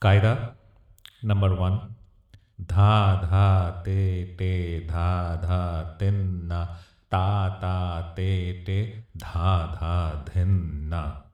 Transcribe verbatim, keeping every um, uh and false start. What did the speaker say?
कायदा number one, धा धा ते ते धा धा तिन्ना, ता ता ते ते धा धा धिन्ना.